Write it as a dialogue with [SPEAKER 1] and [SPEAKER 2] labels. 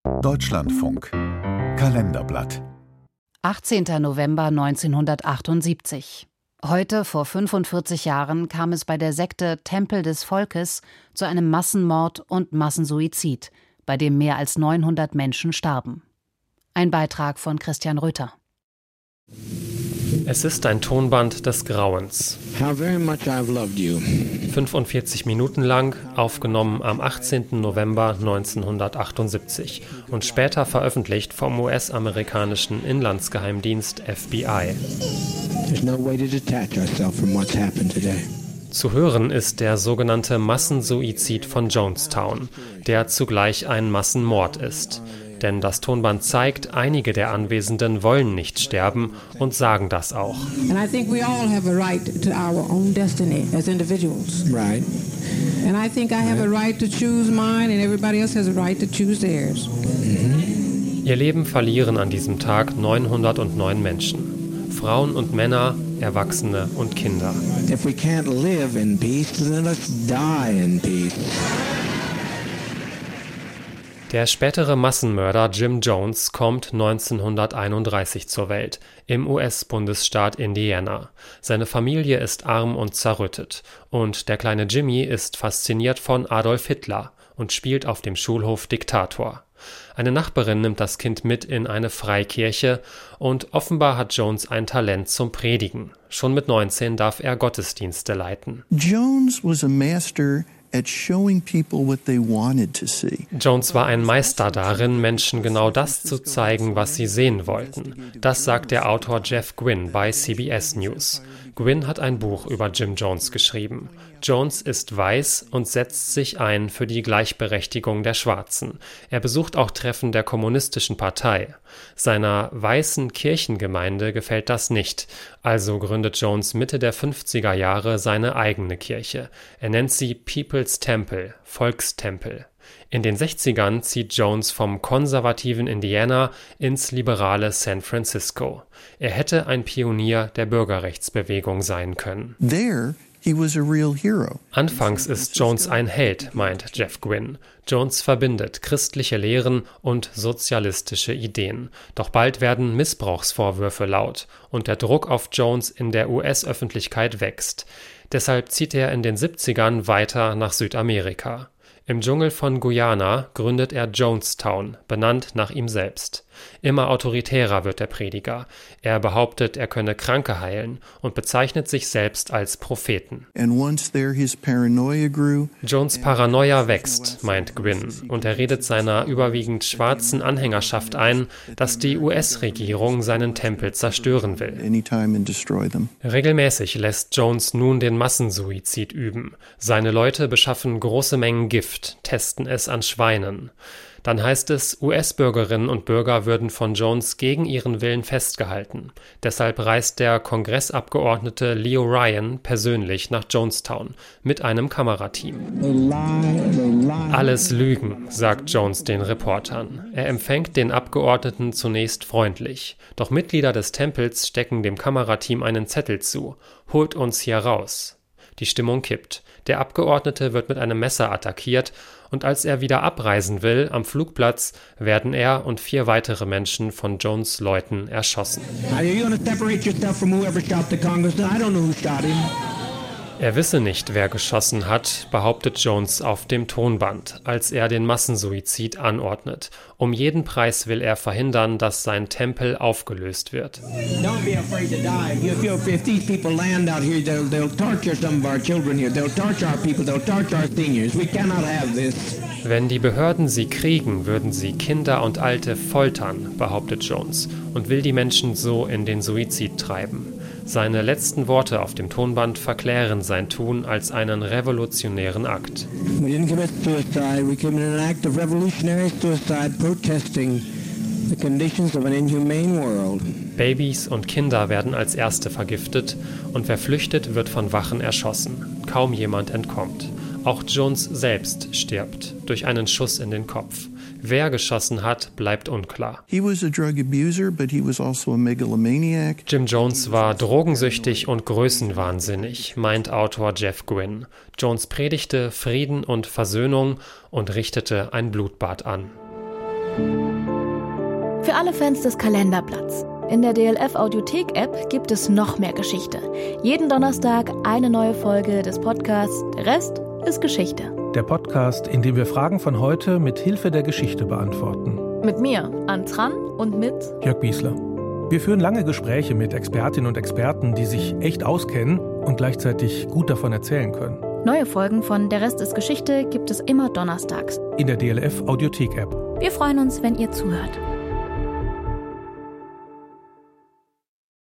[SPEAKER 1] Deutschlandfunk Kalenderblatt
[SPEAKER 2] 18. November 1978. Heute, vor 45 Jahren, kam es bei der Sekte Tempel des Volkes zu einem Massenmord und Massensuizid, bei dem mehr als 900 Menschen starben. Ein Beitrag von Christian Röther.
[SPEAKER 3] Es ist ein Tonband des Grauens. 45 Minuten lang, aufgenommen am 18. November 1978 und später veröffentlicht vom US-amerikanischen Inlandsgeheimdienst FBI. Zu hören ist der sogenannte Massensuizid von Jonestown, der zugleich ein Massenmord ist. Denn das Tonband zeigt, einige der Anwesenden wollen nicht sterben und sagen das auch.
[SPEAKER 4] And I think we all have a right to our own destiny as individuals. Right. And I think I have a right to choose mine and everybody else has a right to choose theirs.
[SPEAKER 3] Ihr Leben verlieren an diesem Tag 909 Menschen. Frauen und Männer, Erwachsene und Kinder.
[SPEAKER 5] If we can't live in peace, then let's die in peace.
[SPEAKER 3] Der spätere Massenmörder Jim Jones kommt 1931 zur Welt, im US-Bundesstaat Indiana. Seine Familie ist arm und zerrüttet und der kleine Jimmy ist fasziniert von Adolf Hitler und spielt auf dem Schulhof Diktator. Eine Nachbarin nimmt das Kind mit in eine Freikirche und offenbar hat Jones ein Talent zum Predigen. Schon mit 19 darf er Gottesdienste leiten.
[SPEAKER 6] Jones was a master at showing people what they wanted to see.
[SPEAKER 3] Jones war ein Meister darin, Menschen genau das zu zeigen, was sie sehen wollten. Das sagt der Autor Jeff Gwynne bei CBS News. Gwynne hat ein Buch über Jim Jones geschrieben. Jones ist weiß und setzt sich ein für die Gleichberechtigung der Schwarzen. Er besucht auch Treffen der Kommunistischen Partei. Seiner weißen Kirchengemeinde gefällt das nicht, also gründet Jones Mitte der 50er Jahre seine eigene Kirche. Er nennt sie People's Temple, Volkstempel. In den 60ern zieht Jones vom konservativen Indiana ins liberale San Francisco. Er hätte ein Pionier der Bürgerrechtsbewegung sein können.
[SPEAKER 6] He was a real hero.
[SPEAKER 3] Anfangs ist Jones ein Held, meint Jeff Gwynne. Jones verbindet christliche Lehren und sozialistische Ideen. Doch bald werden Missbrauchsvorwürfe laut und der Druck auf Jones in der US-Öffentlichkeit wächst. Deshalb zieht er in den 70ern weiter nach Südamerika. Im Dschungel von Guyana gründet er Jonestown, benannt nach ihm selbst. Immer autoritärer wird der Prediger. Er behauptet, er könne Kranke heilen und bezeichnet sich selbst als Propheten. Jones' Paranoia wächst, meint Gwynne, und er redet seiner überwiegend schwarzen Anhängerschaft ein, dass die US-Regierung seinen Tempel zerstören will. Regelmäßig lässt Jones nun den Massensuizid üben. Seine Leute beschaffen große Mengen Gift, testen es an Schweinen. Dann heißt es, US-Bürgerinnen und Bürger würden von Jones gegen ihren Willen festgehalten. Deshalb reist der Kongressabgeordnete Leo Ryan persönlich nach Jonestown mit einem Kamerateam. Alles Lügen, sagt Jones den Reportern. Er empfängt den Abgeordneten zunächst freundlich. Doch Mitglieder des Tempels stecken dem Kamerateam einen Zettel zu. Holt uns hier raus. Die Stimmung kippt. Der Abgeordnete wird mit einem Messer attackiert und als er wieder abreisen will, am Flugplatz, werden er und 4 weitere Menschen von Jones' Leuten erschossen. Er wisse nicht, wer geschossen hat, behauptet Jones auf dem Tonband, als er den Massensuizid anordnet. Um jeden Preis will er verhindern, dass sein Tempel aufgelöst wird. Wenn die Behörden sie kriegen, würden sie Kinder und Alte foltern, behauptet Jones, und will die Menschen so in den Suizid treiben. Seine letzten Worte auf dem Tonband verklären sein Tun als einen revolutionären Akt.
[SPEAKER 5] We didn't commit suicide, we committed an act of revolutionary suicide protesting the conditions of an inhumane world.
[SPEAKER 3] Babys und Kinder werden als Erste vergiftet und wer flüchtet, wird von Wachen erschossen. Kaum jemand entkommt. Auch Jones selbst stirbt durch einen Schuss in den Kopf. Wer geschossen hat, bleibt unklar.
[SPEAKER 6] He was a drug abuser, but he was also a megalomaniac.
[SPEAKER 3] Jim Jones war drogensüchtig und größenwahnsinnig, meint Autor Jeff Gwynne. Jones predigte Frieden und Versöhnung und richtete ein Blutbad an.
[SPEAKER 7] Für alle Fans des Kalenderblatts. In der DLF-Audiothek-App gibt es noch mehr Geschichte. Jeden Donnerstag eine neue Folge des Podcasts. Der Rest ist Geschichte.
[SPEAKER 8] Der Podcast, in dem wir Fragen von heute mit Hilfe der Geschichte beantworten.
[SPEAKER 7] Mit mir, Ann Tran, und mit
[SPEAKER 8] Jörg Biesler. Wir führen lange Gespräche mit Expertinnen und Experten, die sich echt auskennen und gleichzeitig gut davon erzählen können.
[SPEAKER 7] Neue Folgen von Der Rest ist Geschichte gibt es immer donnerstags.
[SPEAKER 8] In der DLF-Audiothek-App.
[SPEAKER 7] Wir freuen uns, wenn ihr zuhört.